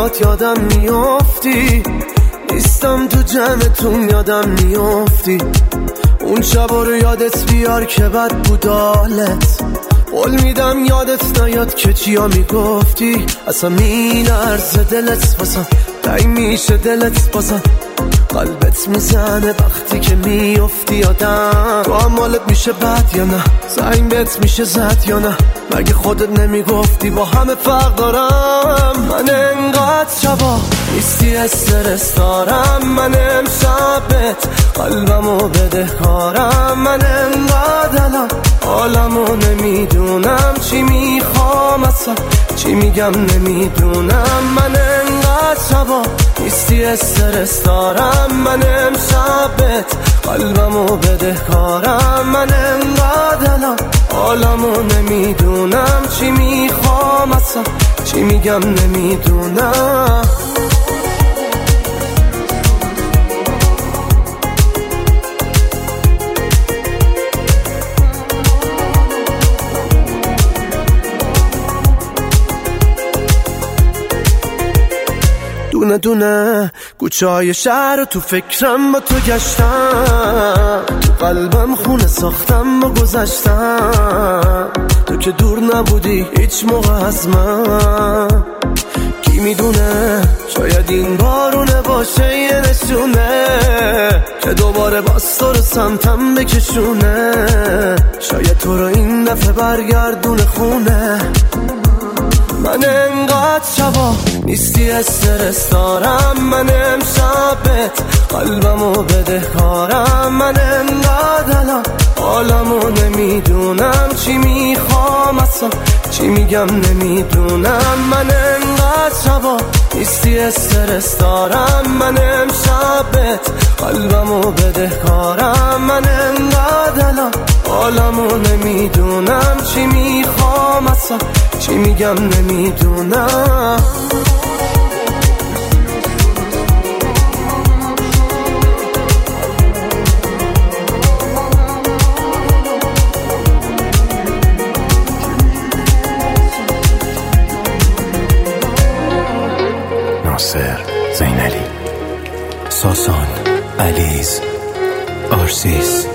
برات یادم میافتی، نیستم تو جمعتون یادم میافتی. اون شبا رو یادت بیار که بد بود حالت. قول میدم یادت نیاد که چیا میگفتی. اصلا میلرزه دلت واسم، تنگ میشه دلت بازم، قلبت میزنه وقتی که میافتی یادم. تو هم حالت میشه بد یا نه؟ زنگ بهت میشه زد یا نه؟ مگه خودت نمیگفتی با همه فرق دارم؟ من انقدر شبا نیستی استرس دارم، من امشبت قلبمو بدهکارم. من انقدر الان حالمو نمیدونم، چی میخوام اصلا چی میگم نمیدونم. من انقدر شبا نیستی استرس دارم، من امشبت قلبمو بدهکارم. من انقدر الان حالمو نمیدونم، چی میخوام اصلا چی میگم نمیدونم. دونه دونه کوچه های شهر رو تو فکرم با تو گشتم، تو قلبم خونه ساختم با گذشتم. تو که دور نبودی هیچ موقع از من، کی میدونه شاید این بارونه باشه یه نشونه که دوباره باز تو رو سمتم بکشونه. شاید تو رو این دفعه برگردونه خونه. من انقدر شبا نیستی استرس دارم، من امشبت قلبمو بدهکارم. من انقدر الان حالمو نمیدونم، چی میخوام اصلا چی میگم نمیدونم. من انقدر شبا نیستی استرس دارم، من امشبت قلبمو بدهکارم. من انقدر الان حالمو نمیدونم، چی میخوام اصلا چی میگم نمیدونم. ناصر زینعلی، ساسان علیز، آرسیس